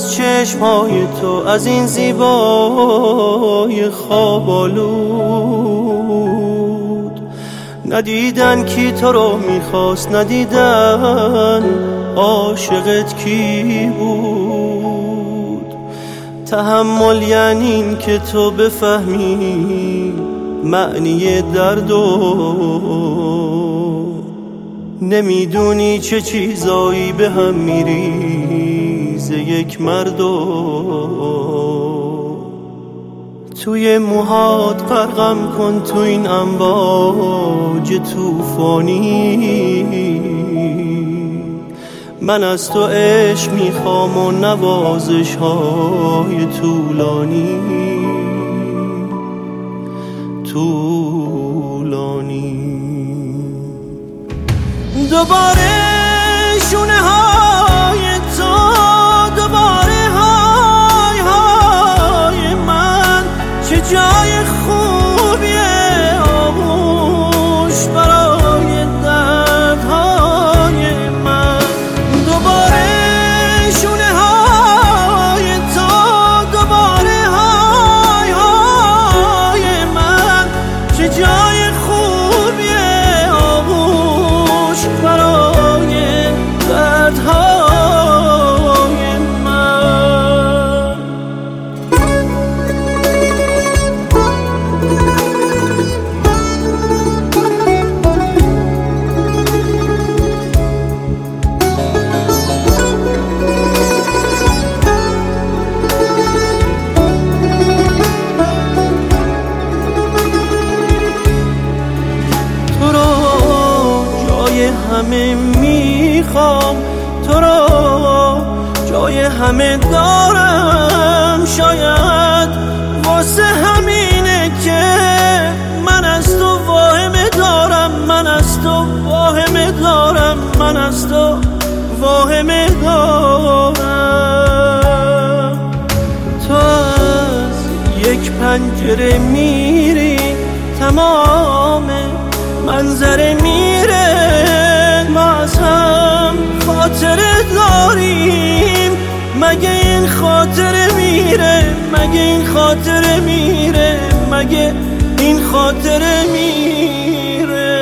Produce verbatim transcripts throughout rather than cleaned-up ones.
از چشمهای تو، از این زیبای خواب آلود. ندیدن کی تو رو میخواست، ندیدن عاشقت کی بود. تحمل یعنی این که تو بفهمی معنی درد و نمیدونی چه چیزایی به هم میریزه یک مرد و توی موهات غرقم کن تو این امواج توفانی. من از تو عشق میخوام و نوازش های طولانی طولانی. دوباره شونه های تو، دوباره های های من، چه جای خوبیه آغوش برای دردهای من. دوباره شونه های تو، دوباره های های من، چه جای خوبیه آغوش برای دردهای من. تو رو جای همه میخوام، تو رو جای همه دارم. شاید واسه همینه که من از تو واهمه دارم، من از تو واهمه دارم، من از تو واهمه دارم. تو از یک پنجره میری، تمام منظره میره. ما از هم خاطره داریم، مگه این خاطره میره، مگه این خاطره میره، مگه این خاطره میره.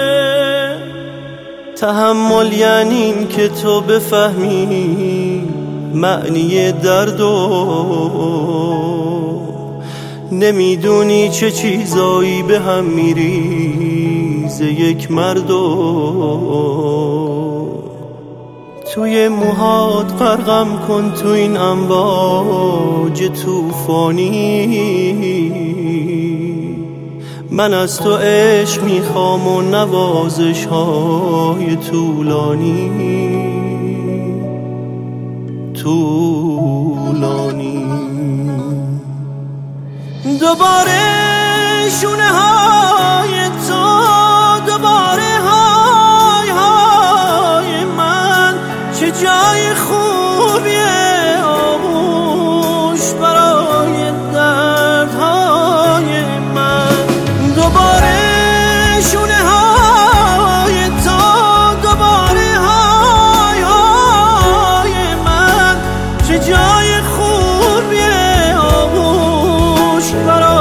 تحمل یعنی این که تو بفهمی معنی درد و نمیدونی چه چیزایی به هم میریزه یک مرد و توی موهات غرقم کن تو این امواج توفانی. من از تو عشق میخوام و نوازش های طولانی طولانی. دوباره شونه های تو، دوباره های های من، چه جای خوبیه آغوش برای دردهای من. دوباره شونه های تو، دوباره های های من، چه جای خوبیه آغوش برای